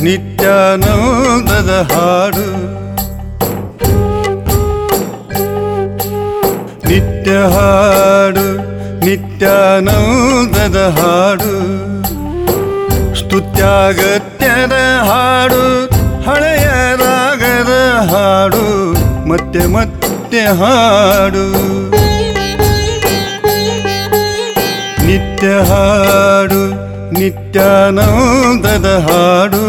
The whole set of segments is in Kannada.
ನಿತ್ಯಾನಂದದ ಹಾಡು. ನಿತ್ಯ ಹಾಡು ನಿತ್ಯಾನಂದದ ಹಾಡು. ಸ್ತುತ್ಯಾಗತ್ಯದ ಹಾಡು, ಹಳೆಯ ರಾಗದ ಹಾಡು, ಮತ್ತೆ ಮತ್ತೆ ಹಾಡು. ನಿತ್ಯ ಹಾಡು ನಿತ್ಯಾನಂದದ ಹಾಡು.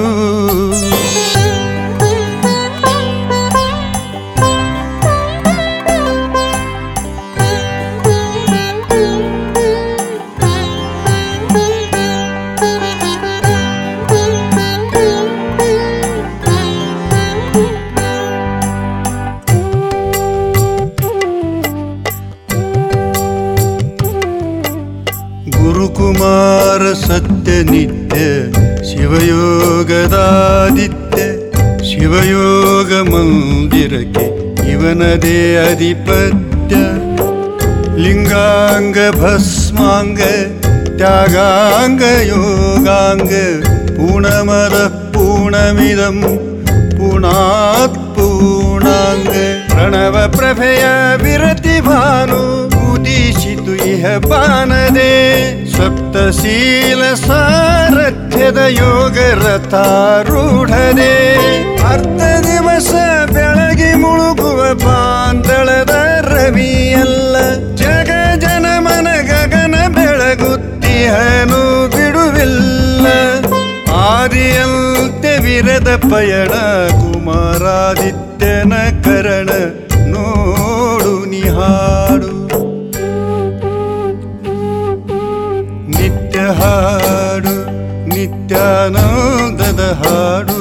ಗುರುಕುಮಾರ ಸತ್ಯ ನಿತ್ಯ ಶಿವಯೋಗದಾದಿತ್ಯ. ಶಿವಯೋಗ ಮಂದಿರಕ್ಕೆ ಇವನದೇ ಅಧಿಪತ್ಯ. ಲಿಂಗಾಂಗ ಭಸ್ಮಾಂಗ ತ್ಯಾಗಾಂಗ ಯೋಗಾಂಗ. ಪೂರ್ಣಮದ ಪೂರ್ಣಮಿದಂ ಪೂರ್ಣಾತ್ ಪೂರ್ಣಾಂಗ. ಪ್ರಣವ ಪ್ರಭೆಯ ವಿರತಿ ಭಾನು ಉದಿಸಿತು ಇಹ ಬಾನದೆ. ಸಪ್ತಶೀಲ ಸಾರಥ್ಯದ ಯೋಗ ರಥಾರೂಢದೆ. ಅರ್ಧ ದಿವಸ ಬೆಳಗಿ ಮುಳುಗುವ ಬಾಂದಳದ ರವಿಯಲ್ಲ. ಜಗ ಜನಮನ ಗಗನ ಬೆಳಗುತ್ತಿಹನು ಬಿಡುವಿಲ್ಲ. ಆದಿಯಂತೆ ವಿರದ ಪಯಣ ಕುಮಾರಾದಿತ್ಯನ ಕರಣ ನೋಡು ನಿಹಾಡು. ನಿತ್ಯ ಹಾಡು ನಿತ್ಯಾನಂದದ ಹಾಡು.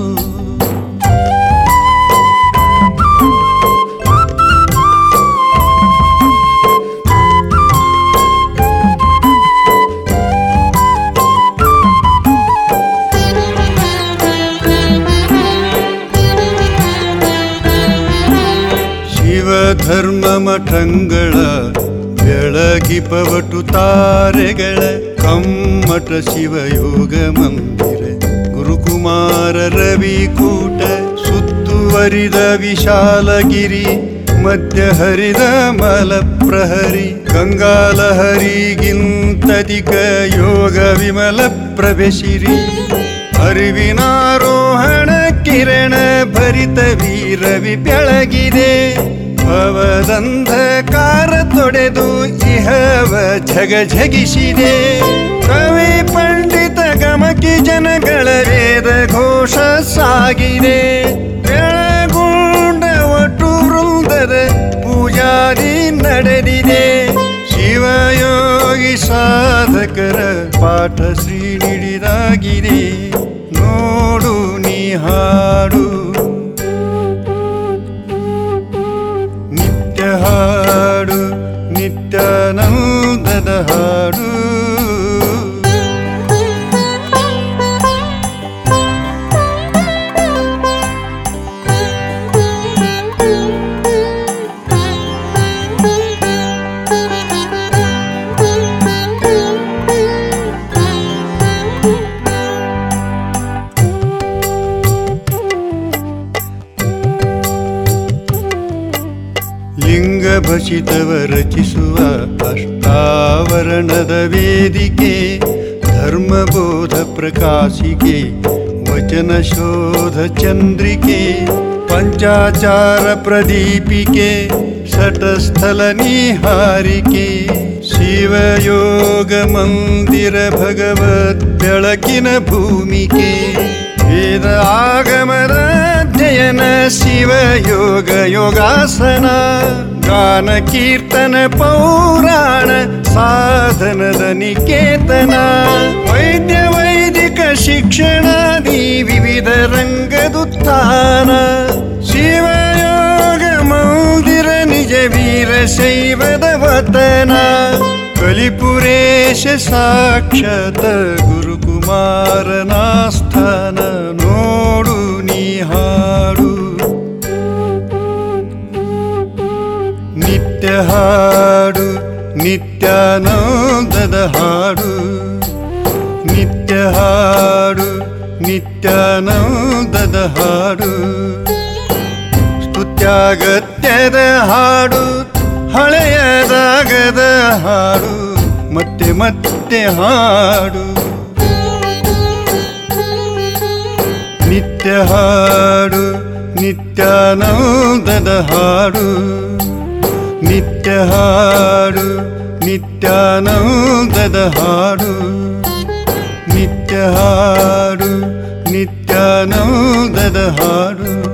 ಶಿವಧರ್ಮ ಮಠಂಗಳ ಬೆಳಗಿಪವಟು ತಾರೆಗಳ. ಕಮ್ಮಟ ಶಿವಯೋಗ ಮಂದಿರ ಗುರುಕುಮಾರ ರವಿಕೂಟ. ಸುತ್ತುವರಿದ ವಿಶಾಲಗಿರಿ ಮಧ್ಯ ಹರಿದ ಮಲಪ್ರಹರಿ. ಗಂಗಾಲಹರಿಗಿಂತಧಿಕ ಯೋಗ ವಿಮಲ ಪ್ರಭೆಶಿರಿ. ಅರಿವಿನಾರೋಹಣ ಕಿರಣ ಭರಿತ ವೀರವಿ ಬೆಳಗಿದೆ. ಭವದಂಧಕಾರ ತೊಡೆದು ಇಹವ ಝಗ ಝಗಿಸಿದೆ. ಕವಿ ಪಂಡಿತ ಗಮಕಿ ಜನಗಳ ವೇದ ಘೋಷ ಸಾಗಿದೆ. ಬೆಳಗುಂಡ ಒಟ್ಟು ವೃಂದದ ಪೂಜಾದಿ ನಡೆದಿದೆ. ಶಿವಯೋಗಿ ಸಾಧಕರ ಪಾಠ ಶ್ರೀ ನೀಡಿದಾಗಿದೆ. ನೋಡು ನೀ ಹಾಡು. ನಿತ್ಯ ಹಾಡು ನಿತ್ಯಾನಂದದ ಹಾಡು. ಲಿಂಗ ಭಸಿತವ ರಚಿಸುವ ಅಷ್ಟಾವರಣದ ವೇದಿಕೆ. ಧರ್ಮಬೋಧ ಪ್ರಕಾಶಿಕೆ ವಚನ ಶೋಧ ಚಂದ್ರಿಕೆ. ಪಂಚಾಚಾರ ಪ್ರದೀಪಿಕೆ ಶಟಸ್ಥಲ ನಿಹಾರಿಕೆ. ಶಿವಯೋಗ ಮಂದಿರ ಭಗವದ್ ಬೆಳಕಿನ ಭೂಮಿಕೆ. ವೇದ ಆಗಮದ ಅಧ್ಯಯನ ಶಿವಯೋಗ ಯೋಗಾಸನ. ಗಾನ ಕೀರ್ತನ ಪೌರಾಣ ಸಾಧನದ ನಿಕೇತನ. ವೈದ್ಯ ವೈದಿಕ ಶಿಕ್ಷಣಾದಿ ವಿವಿಧ ರಂಗದುತ್ಥಾನ. ಶಿವಯೋಗ ಮಂದಿರ ನಿಜ ವೀರ ಶೈವದ ವತನ. ಕಲಿಪುರೇಶ ಸಾಕ್ಷಾತ್ ಗುರುಕುಮಾರನಾಸ್ಥಾನ. ನೋಡು ನೀ ಹಾಡು. ನಿತ್ಯ ಹಾಡು ನಿತ್ಯಾನಂದದ ಹಾಡು. ನಿತ್ಯ ಹಾಡು ನಿತ್ಯಾನಂದದ ಹಾಡು ಸ್ತುತ್ಯಾಗತ್ಯದ ಹಾಡು ಹಳೆಯದಾಗದ ಹಾಡು ಮತ್ತೆ ಮತ್ತೆ ಹಾಡು ನಿತ್ಯ ಹಾಡು ನಿತ್ಯಾನಂದದ ಹಾಡು ನಿತ್ಯ ಹಾಡು ನಿತ್ಯಾನಂದದ ಹಾಡು ನಿತ್ಯ ಹಾಡು ನಿತ್ಯಾನಂದದ ಹಾಡು